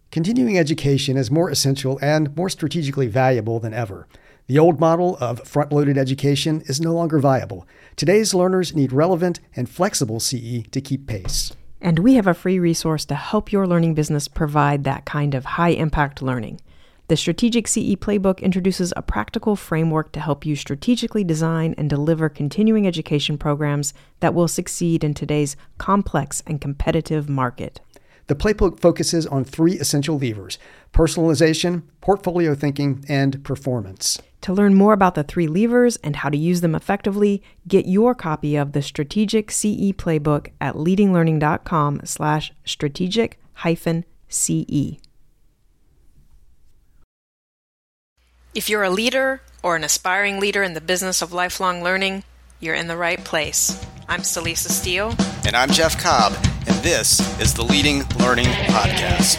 Continuing education is more essential and more strategically valuable than ever. The old model of front-loaded education is no longer viable. Today's learners need relevant and flexible CE to keep pace. And we have a free resource to help your learning business provide that kind of high-impact learning. The Strategic CE Playbook introduces a practical framework to help you strategically design and deliver continuing education programs that will succeed in today's complex and competitive market. The playbook focuses on 3 essential levers: personalization, portfolio thinking, and performance. To learn more about the 3 levers and how to use them effectively, get your copy of the Strategic CE Playbook at leadinglearning.com/strategic-CE. If you're a leader or an aspiring leader in the business of lifelong learning, you're in the right place. I'm Celisa Steele. And I'm Jeff Cobb, and this is the Leading Learning Podcast.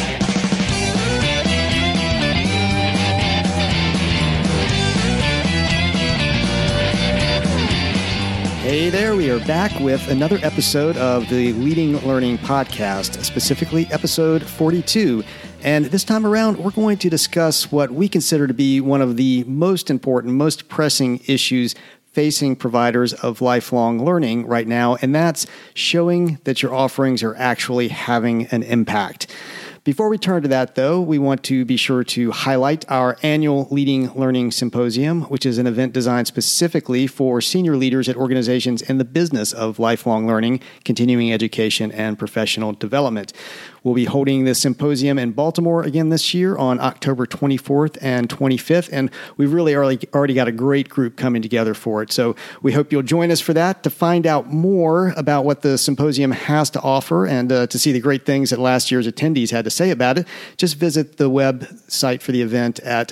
Hey there, we are back with another episode of the Leading Learning Podcast, specifically episode 42. And this time around, we're going to discuss what we consider to be one of the most important, most pressing issues facing providers of lifelong learning right now, and that's showing that your offerings are actually having an impact. Before we turn to that, though, we want to be sure to highlight our annual Leading Learning Symposium, which is an event designed specifically for senior leaders at organizations in the business of lifelong learning, continuing education, and professional development. We'll be holding this symposium in Baltimore again this year on October 24th and 25th, and we've really already got a great group coming together for it. So we hope you'll join us for that. To find out more about what the symposium has to offer and to see the great things that last year's attendees had to say about it, just visit the website for the event at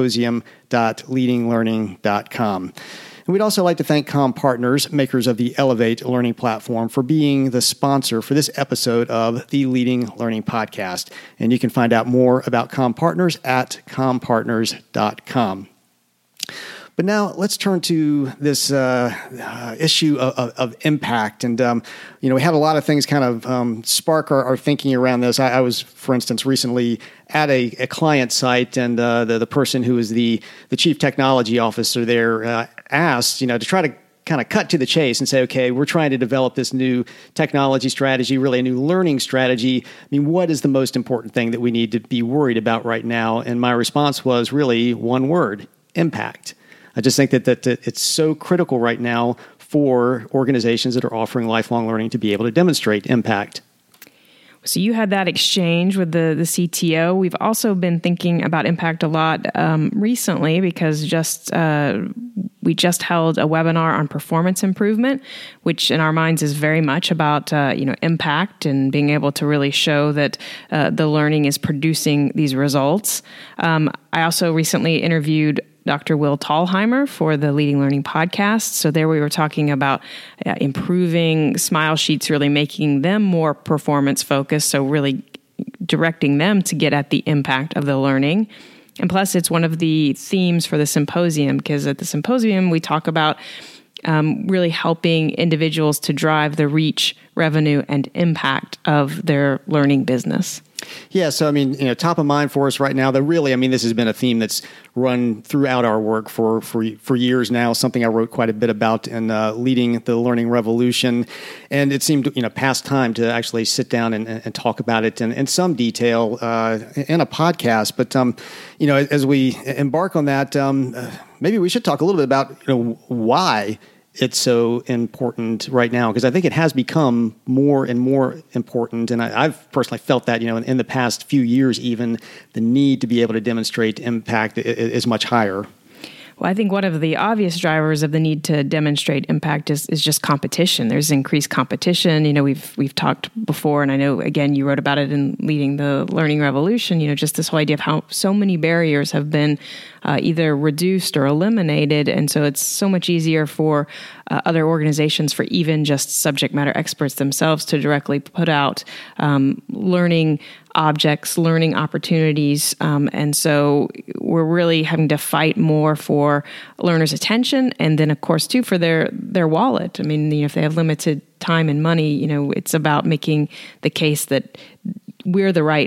symposium.leadinglearning.com. And we'd also like to thank CommPartners, makers of the Elevate Learning Platform, for being the sponsor for this episode of the Leading Learning Podcast. And you can find out more about CommPartners at CommPartners.com. But now let's turn to this issue of impact. And, we had a lot of things kind of spark our thinking around this. I was, for instance, recently at a client site, and the person who was the chief technology officer there asked, to try to kind of cut to the chase and say, okay, we're trying to develop this new technology strategy, really a new learning strategy. I mean, what is the most important thing that we need to be worried about right now? And my response was really one word: impact. I just think that it's so critical right now for organizations that are offering lifelong learning to be able to demonstrate impact. So you had that exchange with the CTO. We've also been thinking about impact a lot recently because we just held a webinar on performance improvement, which in our minds is very much about impact and being able to really show that the learning is producing these results. I also recently interviewed Dr. Will Thalheimer for the Leading Learning Podcast. So there we were talking about improving Smile Sheets, really making them more performance focused. So really directing them to get at the impact of the learning. And plus, it's one of the themes for the symposium, because at the symposium, we talk about really helping individuals to drive the reach, revenue, and impact of their learning business. Yeah, so top of mind for us right now, this has been a theme that's run throughout our work for years now, something I wrote quite a bit about in Leading the Learning Revolution. And it seemed, past time to actually sit down and talk about it in some detail in a podcast. But, as we embark on that, maybe we should talk a little bit about, why it's so important right now, because I think it has become more and more important. And I've personally felt that, in the past few years, even the need to be able to demonstrate impact is much higher. Well, I think one of the obvious drivers of the need to demonstrate impact is just competition. There's increased competition. We've talked before, and I know, again, you wrote about it in Leading the Learning Revolution, just this whole idea of how so many barriers have been either reduced or eliminated. And so it's so much easier for other organizations, for even just subject matter experts themselves, to directly put out learning objects, learning opportunities. And so we're really having to fight more for learners' attention, and then, of course, too, for their wallet. If they have limited time and money, it's about making the case that we're the right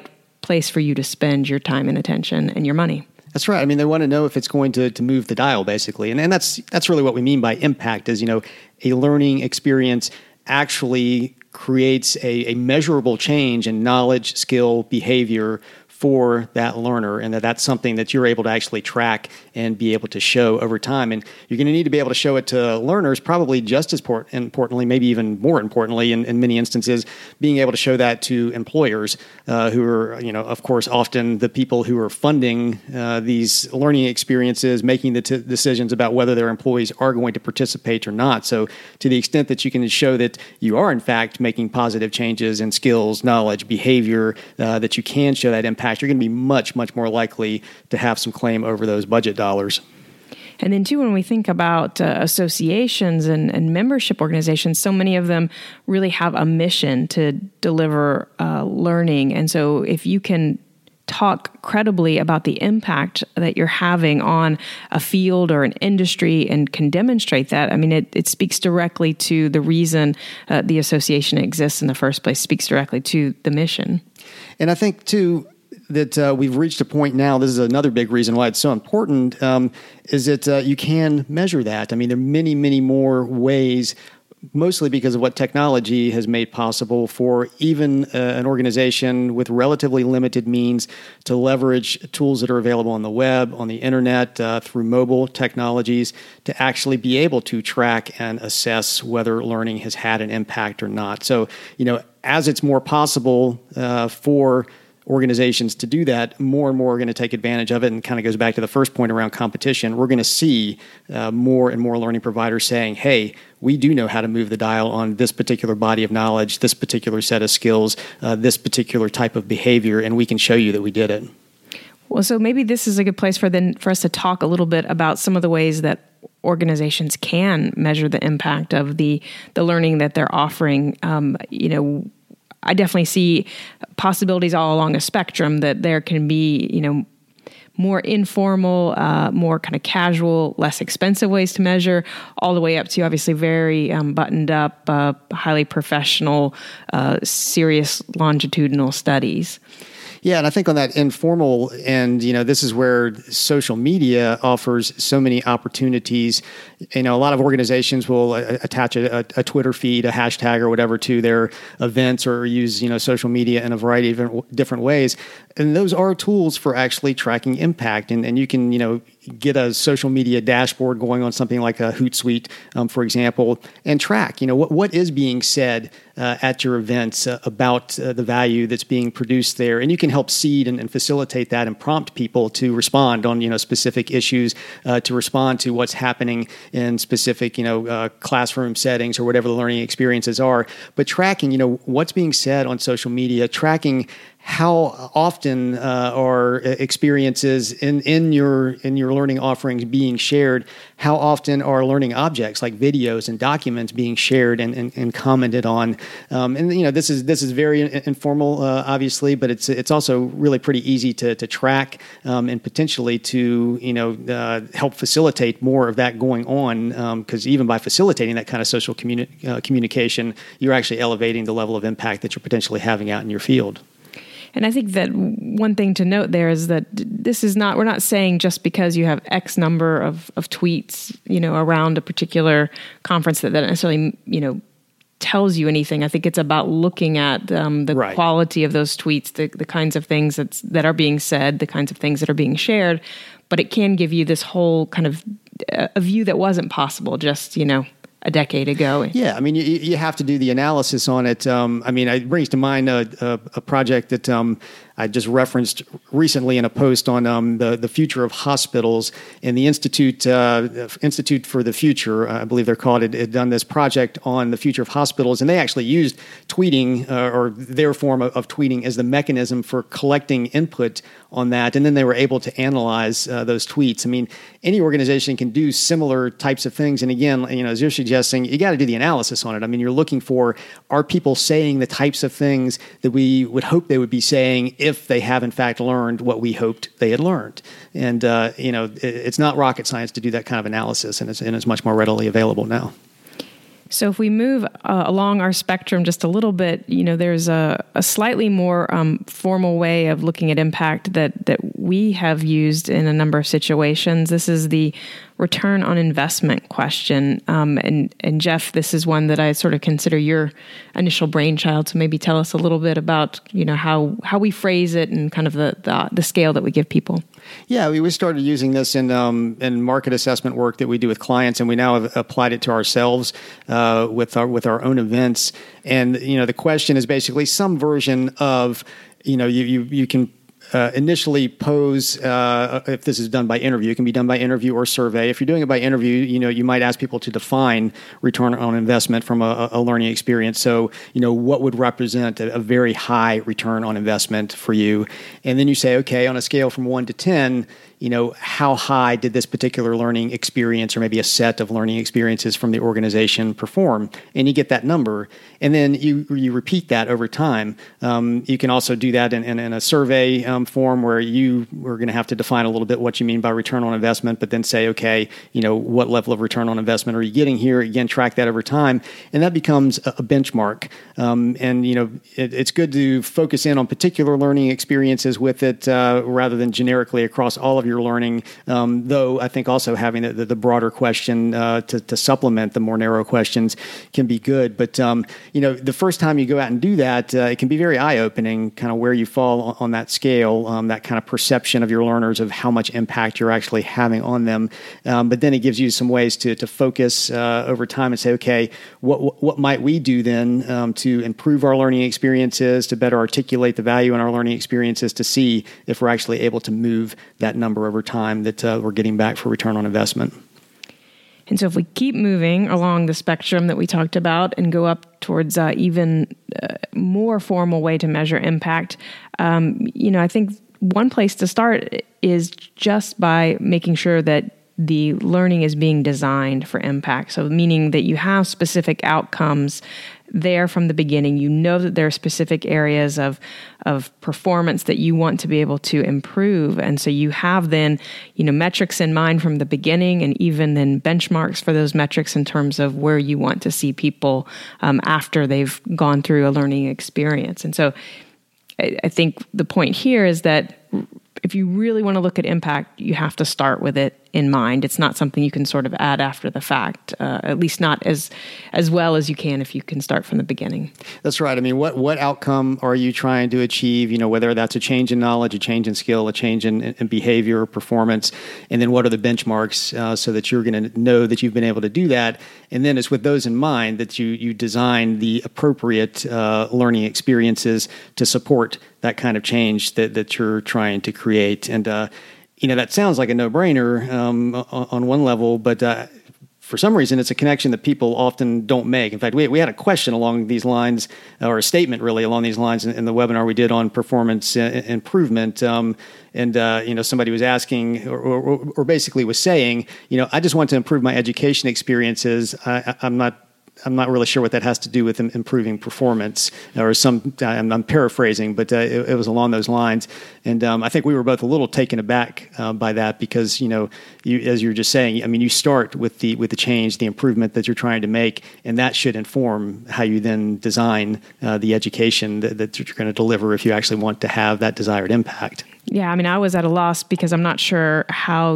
place for you to spend your time and attention and your money. That's right. I mean, they want to know if it's going to move the dial, basically. And that's really what we mean by impact is, a learning experience actually creates a measurable change in knowledge, skill, behavior for that learner, and that's something that you're able to actually track and be able to show over time. And you're going to need to be able to show it to learners, probably just as importantly, maybe even more importantly in many instances, being able to show that to employers who are, of course, often the people who are funding these learning experiences, making the decisions about whether their employees are going to participate or not. So to the extent that you can show that you are, in fact, making positive changes in skills, knowledge, behavior, that you can show that impact, you're going to be much, much more likely to have some claim over those budget dollars. And then, too, when we think about associations and membership organizations, so many of them really have a mission to deliver learning. And so if you can talk credibly about the impact that you're having on a field or an industry and can demonstrate that, I mean, it speaks directly to the reason the association exists in the first place, speaks directly to the mission. And I think, too, that we've reached a point now, this is another big reason why it's so important, is that you can measure that. I mean, there are many, many more ways, mostly because of what technology has made possible for even an organization with relatively limited means to leverage tools that are available on the web, on the internet, through mobile technologies, to actually be able to track and assess whether learning has had an impact or not. So, as it's more possible for organizations to do that, more and more are going to take advantage of it, and kind of goes back to the first point around competition. We're going to see more and more learning providers saying, hey, we do know how to move the dial on this particular body of knowledge, this particular set of skills, this particular type of behavior, and we can show you that we did it. Well, so maybe this is a good place for us to talk a little bit about some of the ways that organizations can measure the impact of the learning that they're offering. I definitely see possibilities all along a spectrum that there can be, more informal, more kind of casual, less expensive ways to measure, all the way up to obviously very buttoned up, highly professional, serious longitudinal studies. Yeah, and I think on that informal end, this is where social media offers so many opportunities. A lot of organizations will attach a Twitter feed, a hashtag or whatever to their events, or use, social media in a variety of different ways. And those are tools for actually tracking impact. And you can, get a social media dashboard going on something like a Hootsuite, for example, and track, what is being said at your events about the value that's being produced there. And you can help seed and facilitate that and prompt people to respond on, specific issues, to respond to what's happening in specific, classroom settings or whatever the learning experiences are. But tracking, what's being said on social media, tracking how often are experiences in your learning offerings being shared? How often are learning objects like videos and documents being shared and commented on? This is very informal, obviously, but it's also really pretty easy to track and potentially to help facilitate more of that going on. Because even by facilitating that kind of social communication, you're actually elevating the level of impact that you're potentially having out in your field. And I think that one thing to note there is that we're not saying just because you have X number of tweets, around a particular conference that necessarily, tells you anything. I think it's about looking at the right quality of those tweets, the kinds of things that are being said, the kinds of things that are being shared. But it can give you this whole kind of a view that wasn't possible just, a decade ago. Yeah, I mean, you have to do the analysis on it. It brings to mind a project that I just referenced recently in a post on the future of hospitals, and the Institute for the Future, I believe they're called, had done this project on the future of hospitals, and they actually used tweeting or their form of tweeting as the mechanism for collecting input on that, and then they were able to analyze those tweets. I mean, any organization can do similar types of things, and again, as you're suggesting, you got to do the analysis on it. I mean, you're looking for, are people saying the types of things that we would hope they would be saying if they have in fact learned what we hoped they had learned. And it's not rocket science to do that kind of analysis, and it's much more readily available now. So if we move along our spectrum just a little bit, there's a slightly more formal way of looking at impact that we have used in a number of situations. This is the return on investment question. And Jeff, this is one that I sort of consider your initial brainchild. So maybe tell us a little bit about, how we phrase it and kind of the scale that we give people. Yeah, we started using this in market assessment work that we do with clients, and we now have applied it to ourselves with our own events. And the question is basically some version of you can initially pose, if this is done by interview, it can be done by interview or survey. If you're doing it by interview, you might ask people to define return on investment from a learning experience. So, what would represent a very high return on investment for you? And then you say, okay, on a scale from 1 to 10, how high did this particular learning experience or maybe a set of learning experiences from the organization perform? And you get that number. And then you repeat that over time. You can also do that in a survey form where you are going to have to define a little bit what you mean by return on investment, but then say, okay, what level of return on investment are you getting here? Again, track that over time. And that becomes a benchmark. It's good to focus in on particular learning experiences with it rather than generically across all of your learning, though I think also having the broader question to supplement the more narrow questions can be good. But, the first time you go out and do that, it can be very eye-opening, kind of where you fall on that scale, that kind of perception of your learners of how much impact you're actually having on them. But then it gives you some ways to focus over time and say, okay, what might we do then to improve our learning experiences, to better articulate the value in our learning experiences, to see if we're actually able to move that number over time that we're getting back for return on investment. And so if we keep moving along the spectrum that we talked about and go up towards even more formal way to measure impact, I think one place to start is just by making sure that the learning is being designed for impact. So meaning that you have specific outcomes there from the beginning. You know that there are specific areas of performance that you want to be able to improve. And so you have then, metrics in mind from the beginning, and even then benchmarks for those metrics in terms of where you want to see people after they've gone through a learning experience. And so I think the point here is that if you really want to look at impact, you have to start with it in mind. It's not something you can sort of add after the fact, at least not as well as you can if you can start from the beginning. That's right. I mean, what outcome are you trying to achieve? Whether that's a change in knowledge, a change in skill, a change in behavior or performance, and then what are the benchmarks so that you're going to know that you've been able to do that. And then it's with those in mind that you design the appropriate learning experiences to support that kind of change that you're trying to create. And that sounds like a no-brainer on one level, but for some reason, it's a connection that people often don't make. In fact, we had a question along these lines, or a statement really along these lines in the webinar we did on performance improvement. Somebody was asking, or basically was saying, I just want to improve my education experiences. I'm not really sure what that has to do with improving performance, or I'm paraphrasing, but it was along those lines. And I think we were both a little taken aback by that because, as you were just saying, you start with the change, the improvement that you're trying to make, and that should inform how you then design the education that you're going to deliver if you actually want to have that desired impact. Yeah, I was at a loss because I'm not sure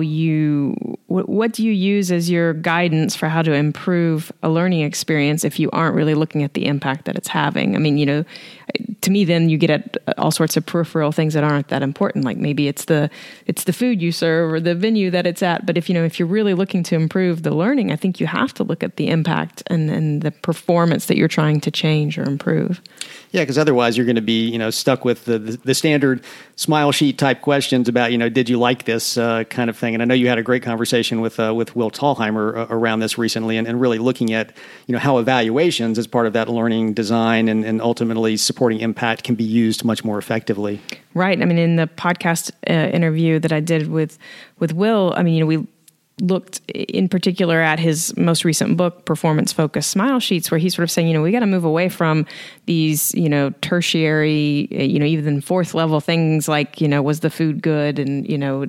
what do you use as your guidance for how to improve a learning experience if you aren't really looking at the impact that it's having? To me, then you get at all sorts of peripheral things that aren't that important. Like maybe it's the food you serve or the venue that it's at. But if you're really looking to improve the learning, I think you have to look at the impact and the performance that you're trying to change or improve. Yeah, because otherwise you're going to be stuck with the standard smile sheet type questions about did you like this kind of thing. And I know you had a great conversation with Will Thalheimer around this recently, and really looking at how evaluations as part of that learning design and ultimately supporting impact can be used much more effectively. Right. In the podcast interview that I did with Will, we looked in particular at his most recent book, Performance Focused Smile Sheets, where he's sort of saying, we got to move away from these, tertiary, even fourth level things like, was the food good? And,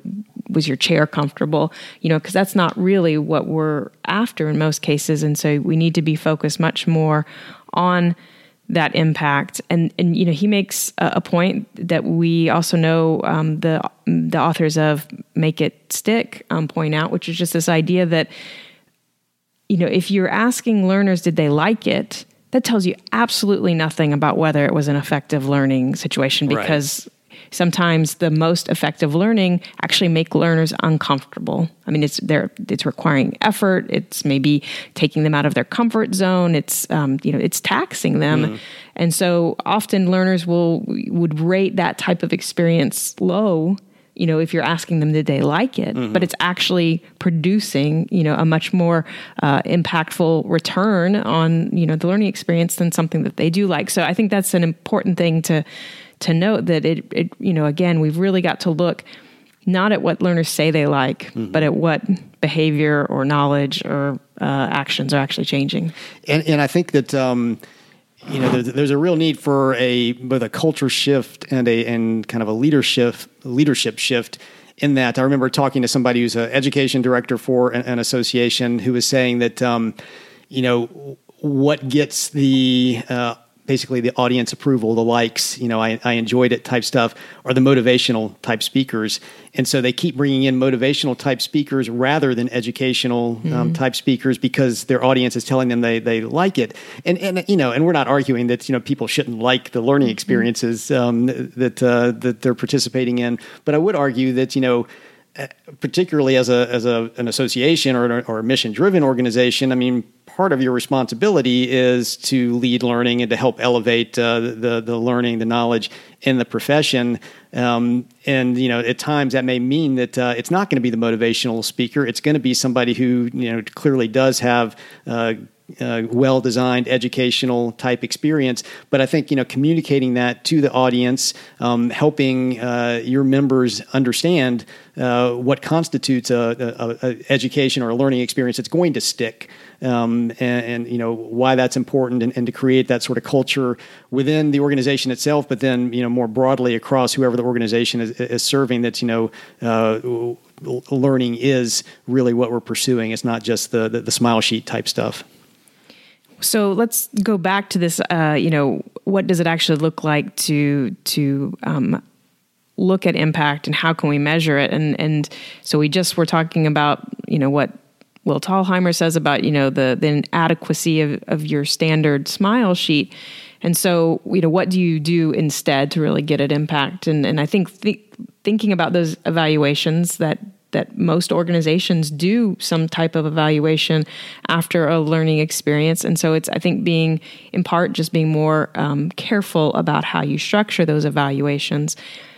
was your chair comfortable? Because that's not really what we're after in most cases. And so we need to be focused much more on that impact. And he makes a point that we also know the authors of Make It Stick point out, which is just this idea that, if you're asking learners, did they like it? That tells you absolutely nothing about whether it was an effective learning situation, because sometimes the most effective learning actually make learners uncomfortable. I mean, it's requiring effort. It's maybe taking them out of their comfort zone. It's it's taxing them, and so often learners would rate that type of experience low. If you're asking them, did they like it? But it's actually producing, a much more impactful return on, the learning experience than something that they do like. So I think that's an important thing to note, that it again, we've really got to look not at what learners say they like, but at what behavior or knowledge or actions are actually changing. And I think that there's a real need for both a culture shift and kind of a leadership shift. In that, I remember talking to somebody who's an education director for an association who was saying that what gets basically the audience approval, the likes, I enjoyed it type stuff, are the motivational type speakers. And so they keep bringing in motivational type speakers rather than educational type speakers, because their audience is telling them they like it. And we're not arguing that, people shouldn't like the learning experiences that they're participating in. But I would argue that, particularly as an association or a mission-driven organization, I mean, part of your responsibility is to lead learning and to help elevate the learning, the knowledge in the profession. And at times that may mean that it's not going to be the motivational speaker. It's going to be somebody who clearly does have well-designed educational type experience. But I think, communicating that to the audience, helping your members understand what constitutes a education or a learning experience that's going to stick, and why that's important, and to create that sort of culture within the organization itself, but then, more broadly across whoever the organization is serving, that, learning is really what we're pursuing. It's not just the smile sheet type stuff. So let's go back to this, what does it actually look like to look at impact, and how can we measure it? And so we just were talking about, what Will Thalheimer says about, the inadequacy of your standard smile sheet. And so, what do you do instead to really get at impact? And I think thinking about those evaluations that most organizations do some type of evaluation after a learning experience. And so it's, I think, being more careful about how you structure those evaluations.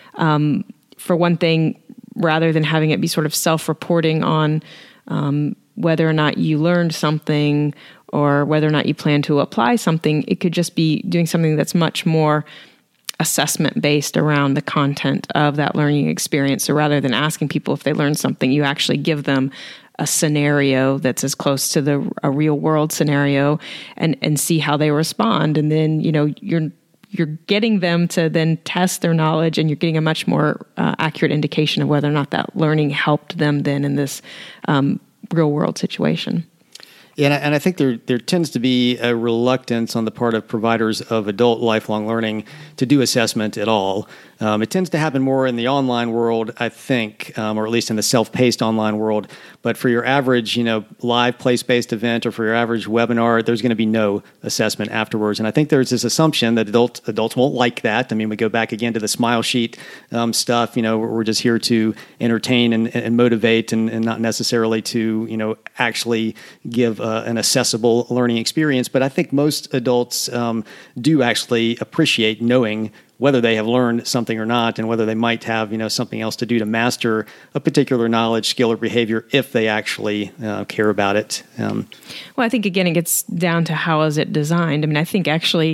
For one thing, rather than having it be sort of self-reporting on whether or not you learned something or whether or not you plan to apply something, it could just be doing something that's much more assessment-based around the content of that learning experience. So rather than asking people if they learned something, you actually give them a scenario that's as close to a real-world scenario, and see how they respond. And then, you're getting them to then test their knowledge, and you're getting a much more accurate indication of whether or not that learning helped them then in this real-world situation. Yeah, and I think there tends to be a reluctance on the part of providers of adult lifelong learning to do assessment at all. It tends to happen more in the online world, I think, or at least in the self-paced online world. But for your average, live place-based event, or for your average webinar, there's going to be no assessment afterwards. And I think there's this assumption that adults won't like that. I mean, we go back again to the smile sheet stuff. We're just here to entertain and motivate, and not necessarily to actually give an accessible learning experience. But I think most adults do actually appreciate knowing whether they have learned something or not, and whether they might have something else to do to master a particular knowledge, skill, or behavior if they actually care about it. Well, I think, again, it gets down to how is it designed. I mean, I think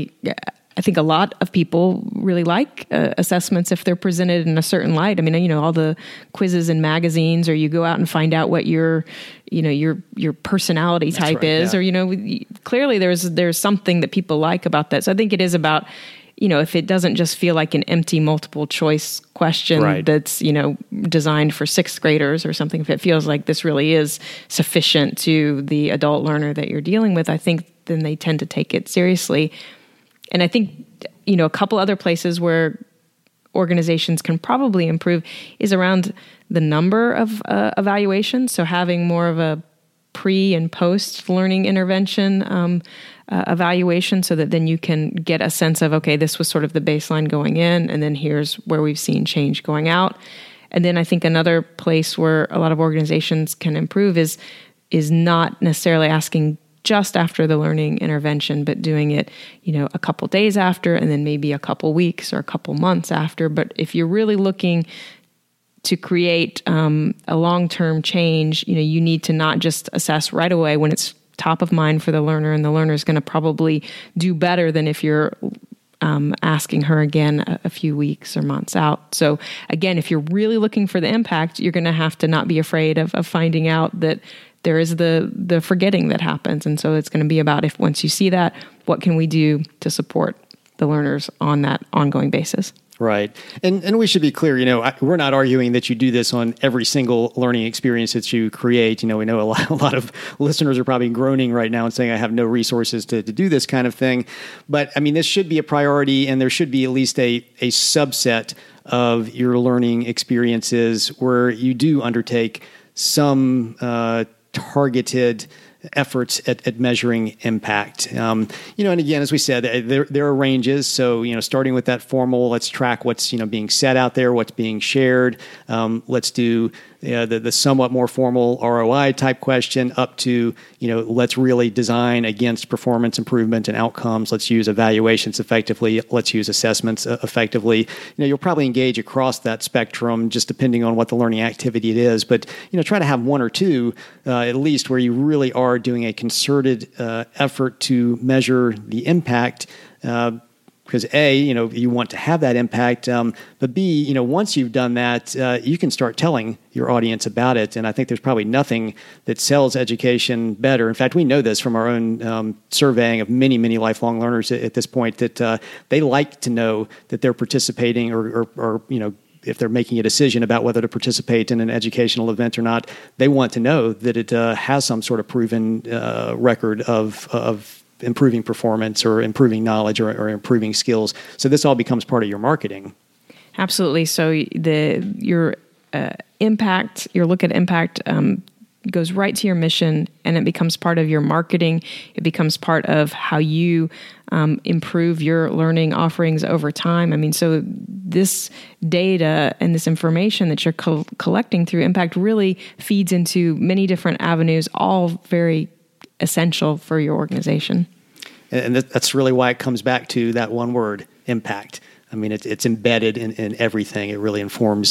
a lot of people really like assessments if they're presented in a certain light. I mean, all the quizzes in magazines, or you go out and find out what your personality type is, yeah. Or, clearly there's something that people like about that. So I think it is about if it doesn't just feel like an empty multiple choice question that's, designed for sixth graders or something, if it feels like this really is sufficient to the adult learner that you're dealing with, I think then they tend to take it seriously. And I think, a couple other places where organizations can probably improve is around the number of evaluations. So having more of a pre and post learning intervention evaluation, so that then you can get a sense of, okay, this was sort of the baseline going in, and then here's where we've seen change going out. And then I think another place where a lot of organizations can improve is not necessarily asking just after the learning intervention, but doing it, a couple days after, and then maybe a couple weeks or a couple months after. But if you're really looking to create a long-term change, you need to not just assess right away when it's top of mind for the learner, and the learner is going to probably do better than if you're asking her again a few weeks or months out. So again, if you're really looking for the impact, you're going to have to not be afraid of finding out that there is the forgetting that happens. And so it's going to be about, if once you see that, what can we do to support the learners on that ongoing basis? Right. And we should be clear, we're not arguing that you do this on every single learning experience that you create. We know a lot of listeners are probably groaning right now and saying, I have no resources to do this kind of thing. But this should be a priority, and there should be at least a subset of your learning experiences where you do undertake some targeted efforts at measuring impact. And again, as we said, there are ranges. So, starting with that formal, let's track what's, being said out there, what's being shared. Let's do the somewhat more formal ROI type question up to, let's really design against performance improvement and outcomes. Let's use evaluations effectively. Let's use assessments effectively. You'll probably engage across that spectrum just depending on what the learning activity it is. But, try to have one or two at least where you really are doing a concerted effort to measure the impact. Because A, you want to have that impact, but B, once you've done that, you can start telling your audience about it. And I think there's probably nothing that sells education better. In fact, we know this from our own surveying of many, many lifelong learners at this point, that they like to know that they're participating or if they're making a decision about whether to participate in an educational event or not, they want to know that it has some sort of proven record of improving performance or improving knowledge or improving skills. So this all becomes part of your marketing. Absolutely. So your impact, your look at impact goes right to your mission, and it becomes part of your marketing. It becomes part of how you improve your learning offerings over time. So this data and this information that you're collecting through impact really feeds into many different avenues, all very essential for your organization. And that's really why it comes back to that one word, impact. It's embedded in everything. It really informs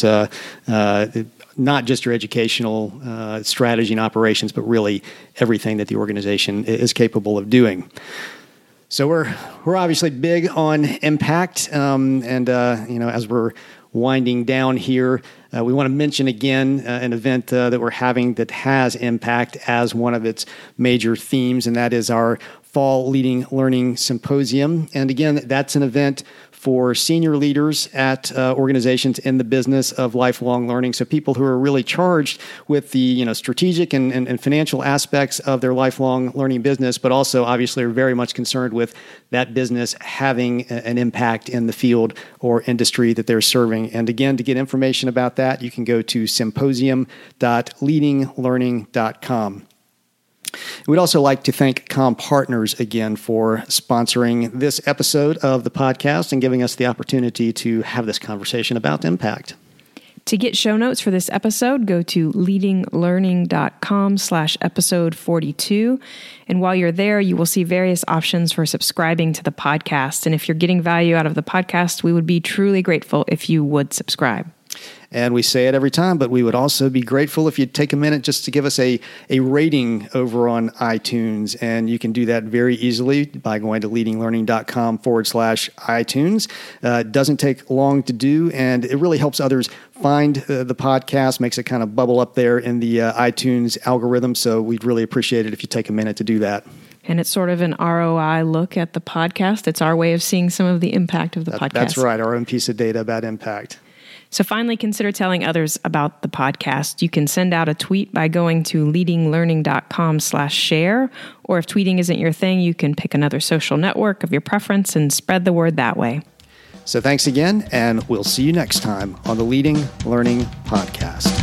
not just your educational strategy and operations, but really everything that the organization is capable of doing. So we're obviously big on impact, and as we're winding down here, we want to mention again an event that we're having that has impact as one of its major themes, and that is our Fall Leading Learning Symposium. And again, that's an event for senior leaders at organizations in the business of lifelong learning. So people who are really charged with the strategic and financial aspects of their lifelong learning business, but also obviously are very much concerned with that business having an impact in the field or industry that they're serving. And again, to get information about that, you can go to symposium.leadinglearning.com. We'd also like to thank CommPartners again for sponsoring this episode of the podcast and giving us the opportunity to have this conversation about impact. To get show notes for this episode, go to leadinglearning.com/episode 42. And while you're there, you will see various options for subscribing to the podcast. And if you're getting value out of the podcast, we would be truly grateful if you would subscribe. And we say it every time, but we would also be grateful if you'd take a minute just to give us a rating over on iTunes. And you can do that very easily by going to leadinglearning.com/iTunes. It doesn't take long to do, and it really helps others find the podcast, makes it kind of bubble up there in the iTunes algorithm. So we'd really appreciate it if you take a minute to do that. And it's sort of an ROI look at the podcast. It's our way of seeing some of the impact of the podcast. That's right, our own piece of data about impact. So finally, consider telling others about the podcast. You can send out a tweet by going to leadinglearning.com/share, or if tweeting isn't your thing, you can pick another social network of your preference and spread the word that way. So thanks again, and we'll see you next time on the Leading Learning Podcast.